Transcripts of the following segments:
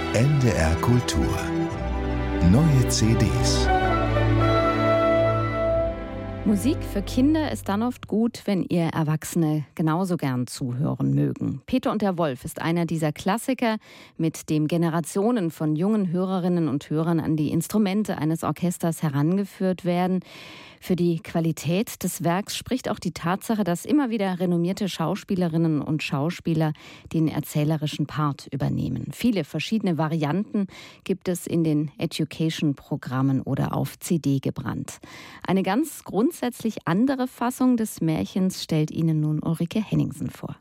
NDR Kultur. Neue CDs. Musik für Kinder ist dann oft gut, wenn ihr Erwachsene genauso gern zuhören mögen. Peter und der Wolf ist einer dieser Klassiker, mit dem Generationen von jungen Hörerinnen und Hörern an die Instrumente eines Orchesters herangeführt werden. Für die Qualität des Werks spricht auch die Tatsache, dass immer wieder renommierte Schauspielerinnen und Schauspieler den erzählerischen Part übernehmen. Viele verschiedene Varianten gibt es in den Education-Programmen oder auf CD gebrannt. Eine ganz grundsätzlich andere Fassung des Märchens stellt Ihnen nun Ulrike Henningsen vor.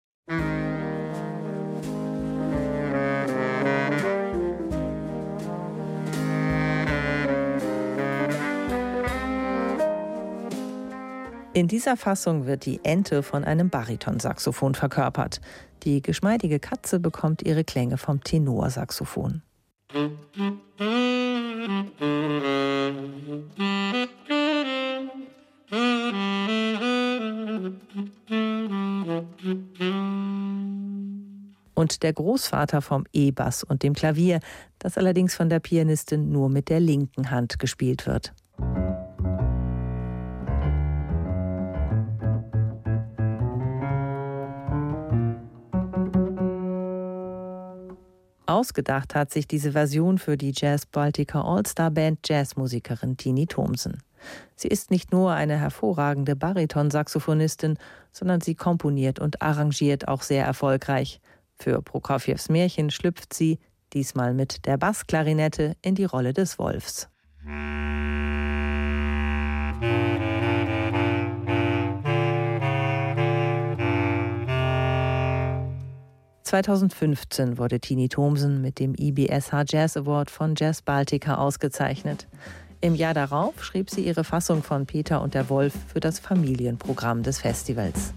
In dieser Fassung wird die Ente von einem Baritonsaxophon verkörpert. Die geschmeidige Katze bekommt ihre Klänge vom Tenorsaxophon. Und der Großvater vom E-Bass und dem Klavier, das allerdings von der Pianistin nur mit der linken Hand gespielt wird. Ausgedacht hat sich diese Version für die Jazz Baltica All-Star Band Jazzmusikerin Tini Thomsen. Sie ist nicht nur eine hervorragende Baritonsaxophonistin, sondern sie komponiert und arrangiert auch sehr erfolgreich. Für Prokofjews Märchen schlüpft sie, diesmal mit der Bassklarinette, in die Rolle des Wolfs. 2015 wurde Tini Thomsen mit dem IBSH Jazz Award von Jazz Baltica ausgezeichnet. Im Jahr darauf schrieb sie ihre Fassung von Peter und der Wolf für das Familienprogramm des Festivals.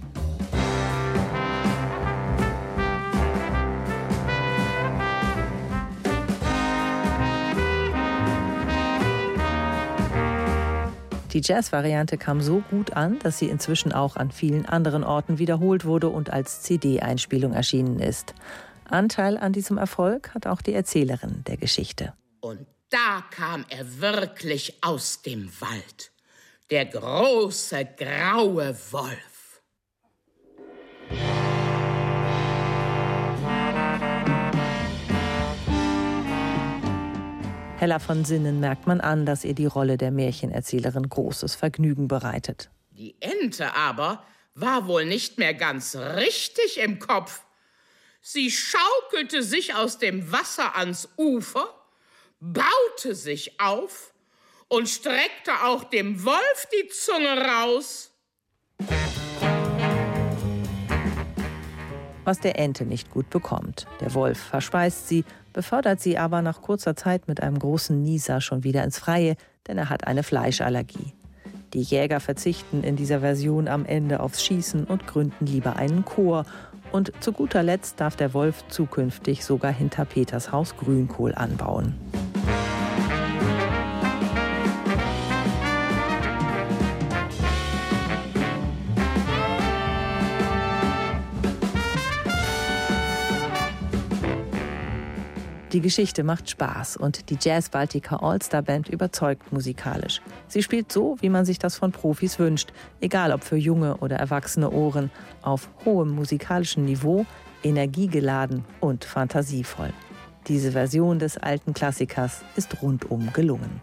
Die Jazz-Variante kam so gut an, dass sie inzwischen auch an vielen anderen Orten wiederholt wurde und als CD-Einspielung erschienen ist. Anteil an diesem Erfolg hat auch die Erzählerin der Geschichte. Und da kam er wirklich aus dem Wald, der große graue Wolf. Hella von Sinnen merkt man an, dass ihr die Rolle der Märchenerzählerin großes Vergnügen bereitet. Die Ente aber war wohl nicht mehr ganz richtig im Kopf. Sie schaukelte sich aus dem Wasser ans Ufer, baute sich auf und streckte auch dem Wolf die Zunge raus. Was der Ente nicht gut bekommt. Der Wolf verspeist sie, befördert sie aber nach kurzer Zeit mit einem großen Nieser schon wieder ins Freie, denn er hat eine Fleischallergie. Die Jäger verzichten in dieser Version am Ende aufs Schießen und gründen lieber einen Chor. Und zu guter Letzt darf der Wolf zukünftig sogar hinter Peters Haus Grünkohl anbauen. Die Geschichte macht Spaß und die Jazz Baltica All-Star Band überzeugt musikalisch. Sie spielt so, wie man sich das von Profis wünscht, egal ob für junge oder erwachsene Ohren, auf hohem musikalischen Niveau, energiegeladen und fantasievoll. Diese Version des alten Klassikers ist rundum gelungen.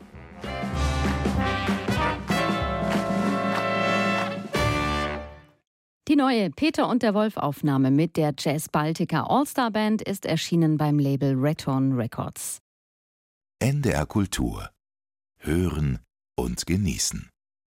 Die neue Peter und der Wolf-Aufnahme mit der Jazz Baltica All-Star Band ist erschienen beim Label Reton Records. NDR Kultur. Hören und genießen.